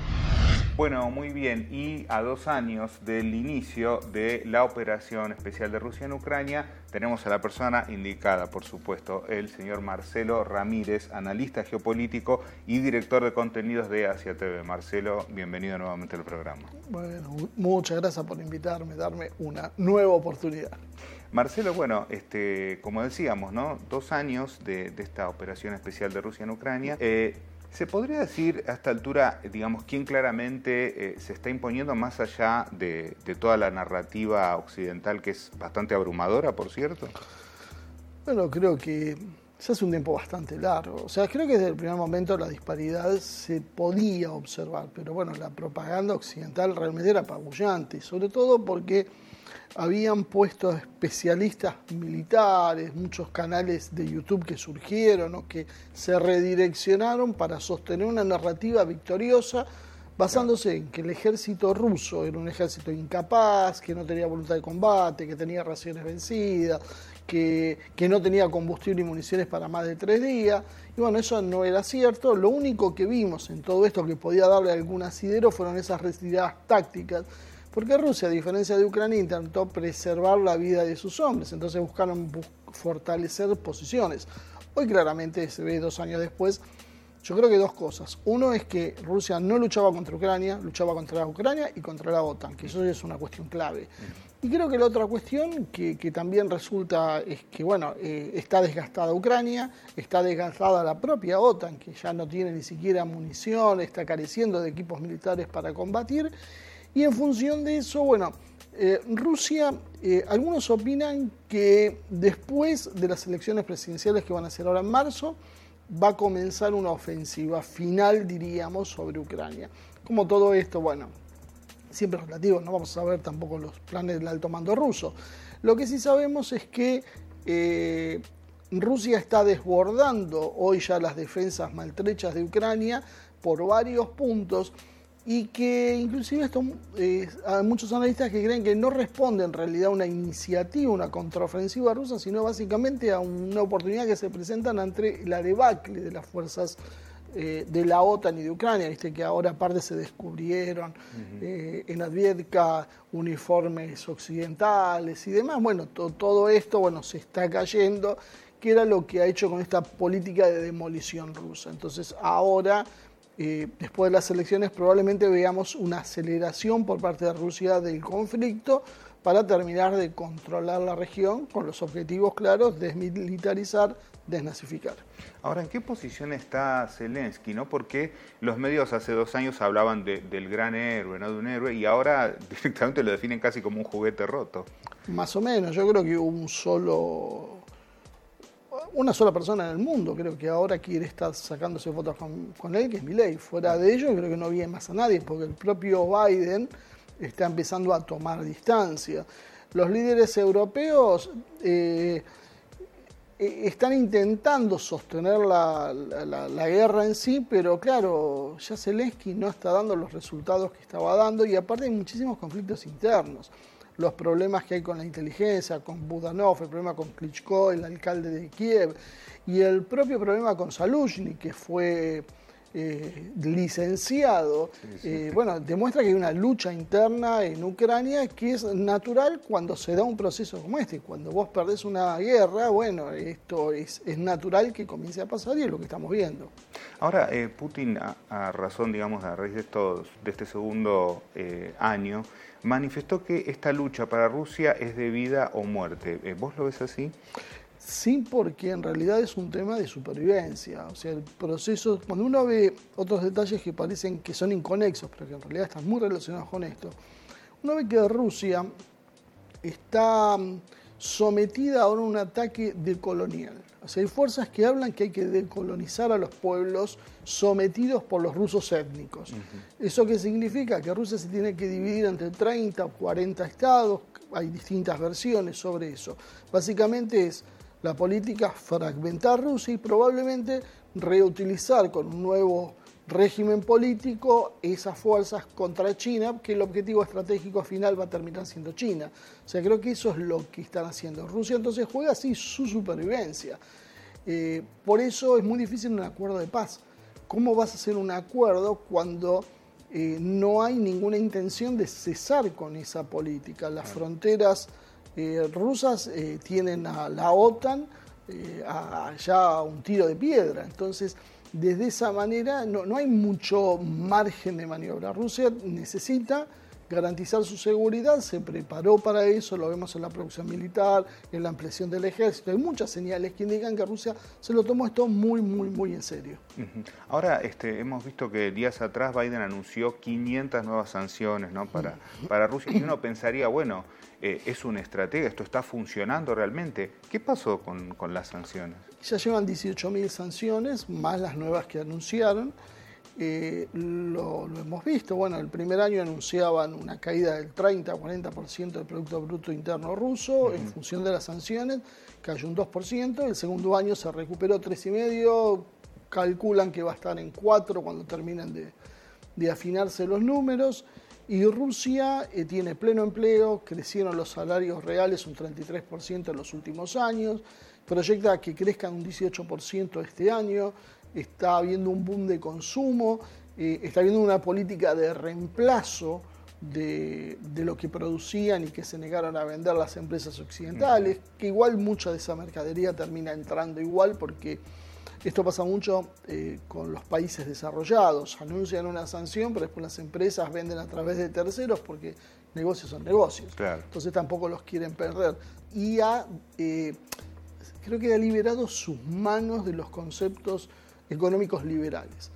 Bueno, muy bien, y a dos años del inicio de la operación especial de Rusia en Ucrania, tenemos a la persona indicada, por supuesto, el señor Marcelo Ramírez, analista geopolítico y director de contenidos de Asia T V. Marcelo, bienvenido nuevamente al programa. Bueno, muchas gracias por invitarme, darme una nueva oportunidad. Marcelo, bueno, este, como decíamos, ¿no? Dos años de, de esta operación especial de Rusia en Ucrania. Eh, ¿Se podría decir a esta altura, digamos, quién claramente eh, se está imponiendo más allá de, de toda la narrativa occidental, que es bastante abrumadora, por cierto? Bueno, creo que se hace un tiempo bastante largo. O sea, creo que desde el primer momento la disparidad se podía observar, pero bueno, la propaganda occidental realmente era apabullante, sobre todo porque habían puesto especialistas militares, muchos canales de YouTube que surgieron o que se redireccionaron para sostener una narrativa victoriosa basándose en que el ejército ruso era un ejército incapaz, que no tenía voluntad de combate, que tenía raciones vencidas, que, que no tenía combustible y municiones para más de tres días. Y bueno, eso no era cierto. Lo único que vimos en todo esto que podía darle algún asidero fueron esas retiradas tácticas, porque Rusia, a diferencia de Ucrania, intentó preservar la vida de sus hombres, entonces buscaron bu- fortalecer posiciones. Hoy claramente se ve dos años después, yo creo que dos cosas. Uno es que Rusia no luchaba contra Ucrania, luchaba contra Ucrania y contra la OTAN, que eso es una cuestión clave. Y creo que la otra cuestión que, que también resulta es que, bueno, eh, está desgastada Ucrania, está desgastada la propia OTAN, que ya no tiene ni siquiera munición, está careciendo de equipos militares para combatir. Y en función de eso, bueno, eh, Rusia, eh, algunos opinan que después de las elecciones presidenciales que van a ser ahora en marzo, va a comenzar una ofensiva final, diríamos, sobre Ucrania. Como todo esto, bueno, siempre es relativo, no vamos a saber tampoco los planes del alto mando ruso. Lo que sí sabemos es que eh, Rusia está desbordando hoy ya las defensas maltrechas de Ucrania por varios puntos, y que inclusive esto, eh, hay muchos analistas que creen que no responde en realidad a una iniciativa, una contraofensiva rusa, sino básicamente a una oportunidad que se presentan ante la debacle de las fuerzas eh, de la OTAN y de Ucrania. Viste que ahora aparte se descubrieron uh-huh. eh, en Advietka uniformes occidentales y demás. Bueno, to, todo esto bueno se está cayendo, que era lo que ha hecho con esta política de demolición rusa. Entonces ahora, Eh, después de las elecciones, probablemente veamos una aceleración por parte de Rusia del conflicto para terminar de controlar la región con los objetivos claros: desmilitarizar, desnazificar. Ahora, ¿en qué posición está Zelensky, no? Porque los medios hace dos años hablaban de, del gran héroe, no de un héroe, y ahora directamente lo definen casi como un juguete roto. Más o menos, yo creo que un solo... una sola persona en el mundo creo que ahora quiere estar sacándose fotos con, con él, que es Milei. Fuera de ello creo que no viene más a nadie, porque el propio Biden está empezando a tomar distancia. Los líderes europeos eh, están intentando sostener la, la, la guerra en sí, pero claro, ya Zelensky no está dando los resultados que estaba dando, y aparte hay muchísimos conflictos internos. Los problemas que hay con la inteligencia, con Budanov, el problema con Klitschko, el alcalde de Kiev, y el propio problema con Zaluzhny, que fue eh, licenciado. Sí, sí. Eh, bueno, demuestra que hay una lucha interna en Ucrania que es natural cuando se da un proceso como este. Cuando vos perdés una guerra, bueno, esto es, es natural que comience a pasar, y es lo que estamos viendo. Ahora, eh, Putin, a, a razón, digamos, a raíz de, estos, de este segundo eh, año, manifestó que esta lucha para Rusia es de vida o muerte. ¿Vos lo ves así? Sí, porque en realidad es un tema de supervivencia. O sea, el proceso, cuando uno ve otros detalles que parecen que son inconexos, pero que en realidad están muy relacionados con esto, uno ve que Rusia está sometida ahora a un ataque decolonial. O sea, hay fuerzas que hablan que hay que decolonizar a los pueblos sometidos por los rusos étnicos. Uh-huh. ¿Eso qué significa? Que Rusia se tiene que dividir entre treinta o cuarenta estados, hay distintas versiones sobre eso. Básicamente es la política fragmentar Rusia y probablemente reutilizar con un nuevo régimen político esas fuerzas contra China, que el objetivo estratégico final va a terminar siendo China. O sea, creo que eso es lo que están haciendo. Rusia entonces juega así su supervivencia. Eh, por eso es muy difícil un acuerdo de paz. ¿Cómo vas a hacer un acuerdo cuando eh, no hay ninguna intención de cesar con esa política? Las fronteras eh, rusas eh, tienen a la OTAN eh, a, ya a un tiro de piedra. Entonces, desde esa manera no, no hay mucho margen de maniobra. Rusia necesita garantizar su seguridad, se preparó para eso, lo vemos en la producción militar, en la ampliación del ejército. Hay muchas señales que indican que Rusia se lo tomó esto muy, muy, muy en serio. Uh-huh. Ahora este, hemos visto que días atrás Biden anunció quinientas nuevas sanciones, ¿no? para, uh-huh. para Rusia, y uno pensaría, bueno, eh, es una estrategia, esto está funcionando realmente. ¿Qué pasó con, con las sanciones? Ya llevan dieciocho mil sanciones, más las nuevas que anunciaron. Eh, lo, lo hemos visto, bueno, el primer año anunciaban una caída del treinta a cuarenta por ciento del Producto Bruto Interno ruso, uh-huh. en función de las sanciones, cayó un dos por ciento, el segundo año se recuperó tres coma cinco por ciento, calculan que va a estar en cuatro cuando terminen de, de afinarse los números, y Rusia eh, tiene pleno empleo, crecieron los salarios reales un treinta y tres por ciento en los últimos años, proyecta que crezcan un dieciocho por ciento este año, está habiendo un boom de consumo, eh, está habiendo una política de reemplazo de, de lo que producían y que se negaron a vender las empresas occidentales, uh-huh. que igual mucha de esa mercadería termina entrando igual, porque esto pasa mucho eh, con los países desarrollados, anuncian una sanción, pero después las empresas venden a través de terceros porque negocios son negocios, claro. Entonces tampoco los quieren perder. Y ha, eh, creo que ha liberado sus manos de los conceptos económicos liberales.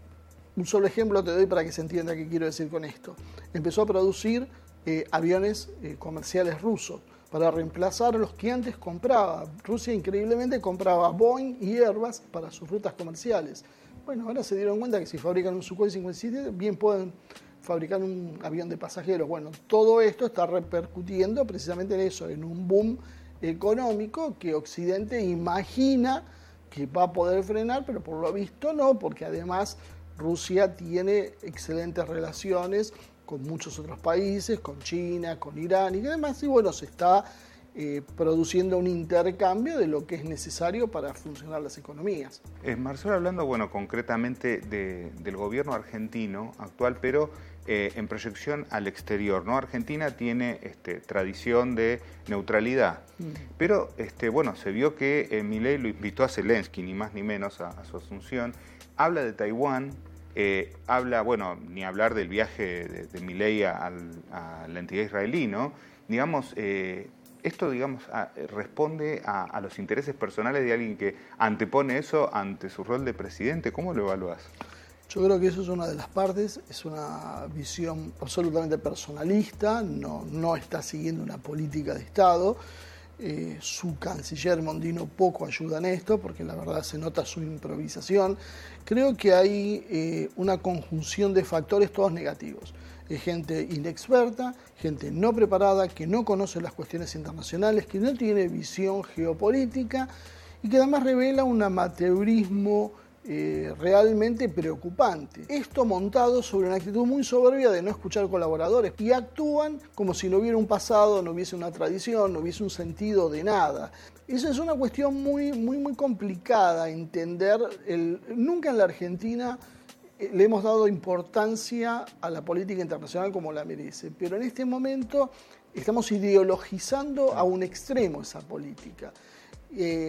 Un solo ejemplo te doy para que se entienda qué quiero decir con esto. Empezó a producir eh, aviones eh, comerciales rusos para reemplazar a los que antes compraba. Rusia increíblemente compraba Boeing y Airbus para sus rutas comerciales. Bueno, ahora se dieron cuenta que si fabrican un Sukhoi cincuenta y siete, bien pueden fabricar un avión de pasajeros. Bueno, todo esto está repercutiendo precisamente en eso, en un boom económico que Occidente imagina que va a poder frenar, pero por lo visto no, porque además Rusia tiene excelentes relaciones con muchos otros países, con China, con Irán y además, y bueno, se está eh, produciendo un intercambio de lo que es necesario para funcionar las economías. Eh, Marcelo, hablando, bueno, concretamente de, del gobierno argentino actual, pero eh, en proyección al exterior, ¿no? Argentina tiene este, tradición de neutralidad, mm. pero este, bueno, se vio que eh, Milei lo invitó a Zelensky, ni más ni menos, a, a su asunción, habla de Taiwán, eh, habla, bueno, ni hablar del viaje de, de Milei a, a la entidad israelí, ¿no? Digamos, eh, esto, digamos, a, responde a, a los intereses personales de alguien que antepone eso ante su rol de presidente. ¿Cómo lo evalúas? Yo creo que eso es una de las partes, es una visión absolutamente personalista, no, no está siguiendo una política de Estado. Eh, su canciller Mondino poco ayuda en esto, porque la verdad se nota su improvisación. Creo que hay eh, una conjunción de factores todos negativos. Es gente inexperta, gente no preparada, que no conoce las cuestiones internacionales, que no tiene visión geopolítica y que además revela un amateurismo Eh, realmente preocupante. Esto montado sobre una actitud muy soberbia de no escuchar colaboradores y actúan como si no hubiera un pasado, no hubiese una tradición, no hubiese un sentido de nada. Eso es una cuestión muy, muy, muy complicada entender. El, nunca en la Argentina eh, le hemos dado importancia a la política internacional como la merece, pero en este momento estamos ideologizando a un extremo esa política. Eh,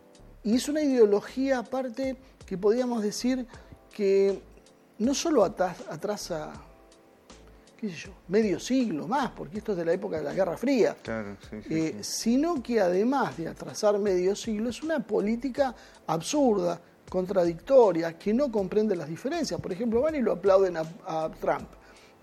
y es una ideología aparte que podríamos decir que no solo atrasa, qué sé yo, medio siglo más, porque esto es de la época de la Guerra Fría, claro, sí, sí, eh, sí. sino que además de atrasar medio siglo, es una política absurda, contradictoria, que no comprende las diferencias. Por ejemplo, van y lo aplauden a, a Trump.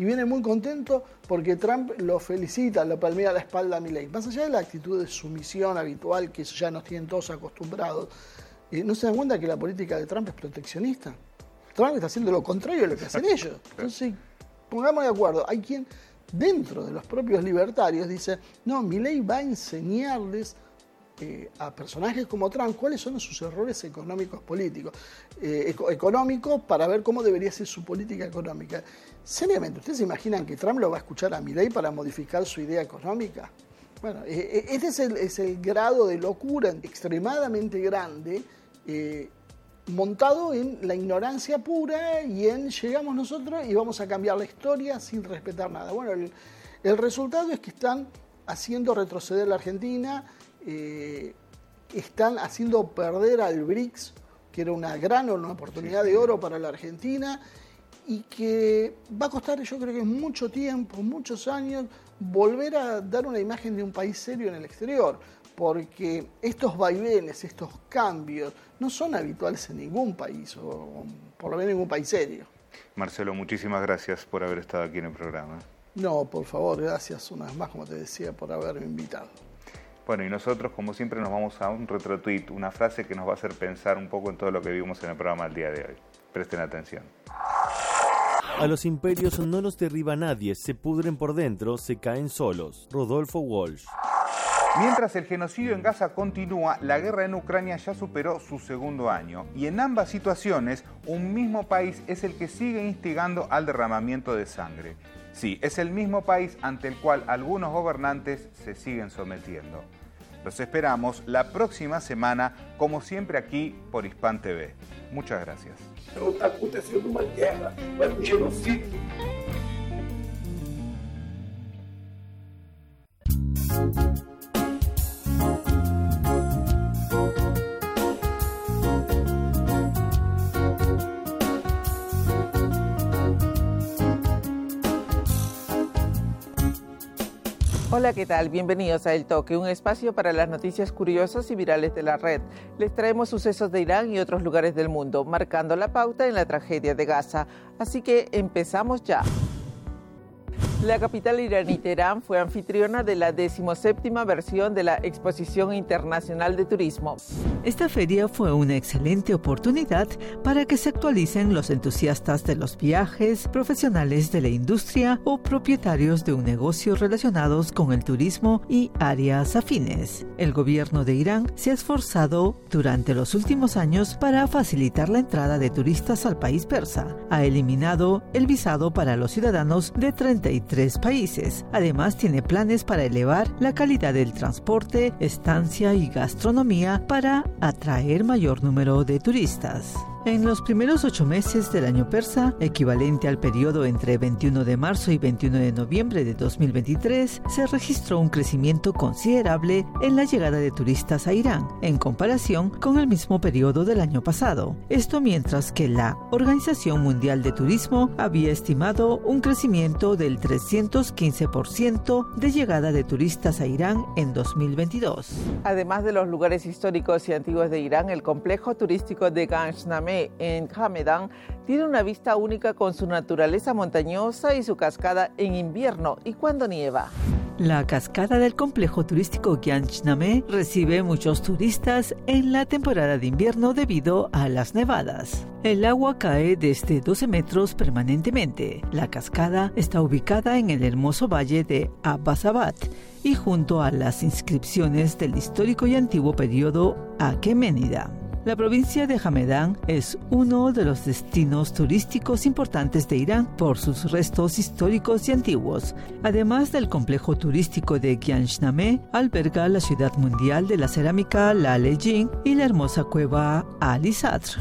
y viene muy contento porque Trump lo felicita, lo palmea a la espalda a Milei. Más allá de la actitud de sumisión habitual que ya nos tienen todos acostumbrados, eh, ¿no se dan cuenta que la política de Trump es proteccionista? Trump está haciendo lo contrario de lo que hacen ellos. Entonces, pongamos de acuerdo, hay quien dentro de los propios libertarios dice, no, Milei va a enseñarles eh, a personajes como Trump cuáles son sus errores económicos políticos, eh, eco económicos para ver cómo debería ser su política económica. Seriamente, ¿ustedes se imaginan que Trump lo va a escuchar a Milei para modificar su idea económica? Bueno, eh, este es el, es el grado de locura extremadamente grande, eh, montado en la ignorancia pura y en llegamos nosotros y vamos a cambiar la historia sin respetar nada. Bueno, el, el resultado es que están haciendo retroceder a la Argentina, eh, están haciendo perder al BRICS, que era una gran una oportunidad de oro para la Argentina y que va a costar, yo creo que mucho tiempo, muchos años, volver a dar una imagen de un país serio en el exterior, porque estos vaivenes, estos cambios, no son habituales en ningún país, o por lo menos en ningún país serio. Marcelo, muchísimas gracias por haber estado aquí en el programa. No, por favor, gracias una vez más, como te decía, por haberme invitado. Bueno, y nosotros, como siempre, nos vamos a un retrotweet, una frase que nos va a hacer pensar un poco en todo lo que vimos en el programa del día de hoy. Presten atención. A los imperios no los derriba nadie, se pudren por dentro, se caen solos. Rodolfo Walsh. Mientras el genocidio en Gaza continúa, la guerra en Ucrania ya superó su segundo año. Y en ambas situaciones, un mismo país es el que sigue instigando al derramamiento de sangre. Sí, es el mismo país ante el cual algunos gobernantes se siguen sometiendo. Los esperamos la próxima semana, como siempre aquí por Hispan T V. Muchas gracias. Está aconteciendo una guerra, un genocidio. Hola, ¿qué tal? Bienvenidos a El Toque, un espacio para las noticias curiosas y virales de la red. Les traemos sucesos de Irán y otros lugares del mundo, marcando la pauta en la tragedia de Gaza. Así que empezamos ya. La capital iraní Teherán fue anfitriona de la decimoséptima versión de la Exposición Internacional de Turismo. Esta feria fue una excelente oportunidad para que se actualicen los entusiastas de los viajes, profesionales de la industria o propietarios de un negocio relacionados con el turismo y áreas afines. El gobierno de Irán se ha esforzado durante los últimos años para facilitar la entrada de turistas al país persa. Ha eliminado el visado para los ciudadanos de treinta y tres países. Además, tiene planes para elevar la calidad del transporte, estancia y gastronomía para atraer mayor número de turistas. En los primeros ocho meses del año persa, equivalente al periodo entre veintiuno de marzo y veintiuno de noviembre de dos mil veintitrés, se registró un crecimiento considerable en la llegada de turistas a Irán, en comparación con el mismo periodo del año pasado. Esto mientras que la Organización Mundial de Turismo había estimado un crecimiento del trescientos quince por ciento de llegada de turistas a Irán en dos mil veintidós. Además de los lugares históricos y antiguos de Irán, el complejo turístico de Ghanshname en Hamedan tiene una vista única con su naturaleza montañosa y su cascada en invierno y cuando nieva. La cascada del complejo turístico Ghanshname recibe muchos turistas en la temporada de invierno debido a las nevadas. El agua cae desde doce metros permanentemente. La cascada está ubicada en el hermoso valle de Abbasabad y junto a las inscripciones del histórico y antiguo periodo Aqueménida. La provincia de Hamedan es uno de los destinos turísticos importantes de Irán por sus restos históricos y antiguos. Además del complejo turístico de Ghanshname, alberga la ciudad mundial de la cerámica Lale Jin y la hermosa cueva Ali Sadr.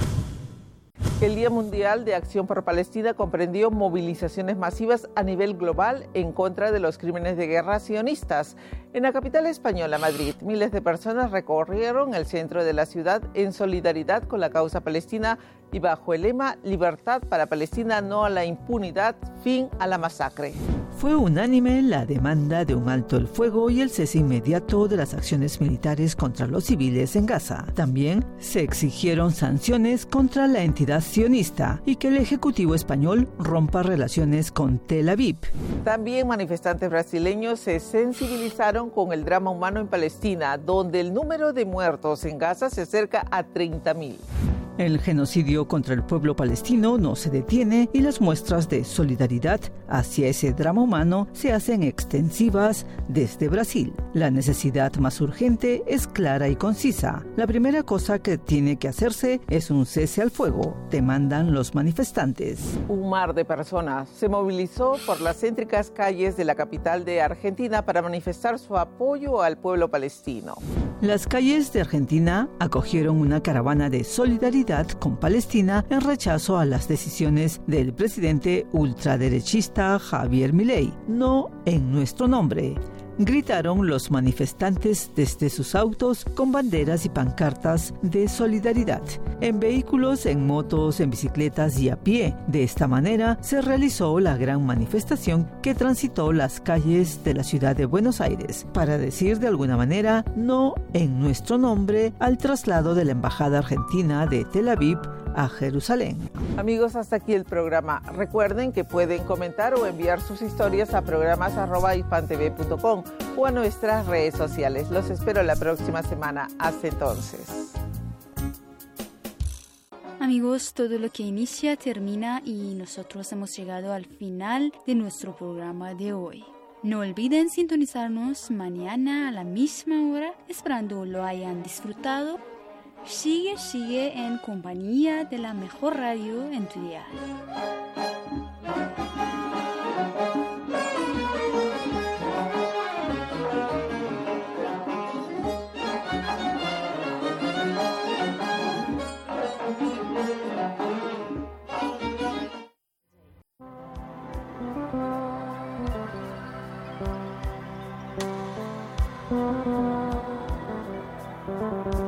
El Día Mundial de Acción por Palestina comprendió movilizaciones masivas a nivel global en contra de los crímenes de guerra sionistas. En la capital española, Madrid, miles de personas recorrieron el centro de la ciudad en solidaridad con la causa palestina y bajo el lema Libertad para Palestina, no a la impunidad, fin a la masacre. Fue unánime la demanda de un alto el fuego y el cese inmediato de las acciones militares contra los civiles en Gaza. También se exigieron sanciones contra la entidad sionista y que el Ejecutivo español rompa relaciones con Tel Aviv. También manifestantes brasileños se sensibilizaron con el drama humano en Palestina, donde el número de muertos en Gaza se acerca a treinta mil. El genocidio contra el pueblo palestino no se detiene y las muestras de solidaridad hacia ese drama humano se hacen extensivas desde Brasil. La necesidad más urgente es clara y concisa. La primera cosa que tiene que hacerse es un cese al fuego, demandan los manifestantes. Un mar de personas se movilizó por las céntricas calles de la capital de Argentina para manifestar su apoyo al pueblo palestino. Las calles de Argentina acogieron una caravana de solidaridad con Palestina en rechazo a las decisiones del presidente ultraderechista Javier Milei. No en nuestro nombre, gritaron los manifestantes desde sus autos con banderas y pancartas de solidaridad, en vehículos, en motos, en bicicletas y a pie. De esta manera se realizó la gran manifestación que transitó las calles de la ciudad de Buenos Aires para decir de alguna manera no en nuestro nombre al traslado de la embajada argentina de Tel Aviv a Jerusalén. Amigos, hasta aquí el programa. Recuerden que pueden comentar o enviar sus historias a programas arroba hispantv punto com o a nuestras redes sociales. Los espero la próxima semana. Hasta entonces. Amigos, todo lo que inicia termina y nosotros hemos llegado al final de nuestro programa de hoy. No olviden sintonizarnos mañana a la misma hora, esperando lo hayan disfrutado. Sigue, sigue en compañía de la mejor radio en tu dial. Thank you.